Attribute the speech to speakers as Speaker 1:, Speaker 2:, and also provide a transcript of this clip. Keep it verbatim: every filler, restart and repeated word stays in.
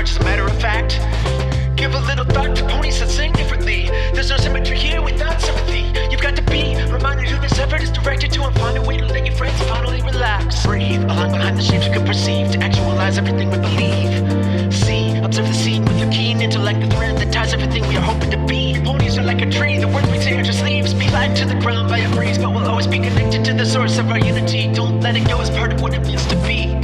Speaker 1: just a matter of fact. Give a little thought to ponies that sing differently. There's no symmetry here without sympathy. You've got to be reminded who this effort is directed to, and find a way to let your friends finally relax. Breathe, along behind the shapes we could perceive, to actualize everything we believe. See, observe the scene with your keen intellect, the thread that ties everything we are hoping to be. Ponies are like a tree, the words we say are just leaves, be light to the ground by a breeze, but we'll always be connected to the source of our unity. Don't let it go as part of what it means to be.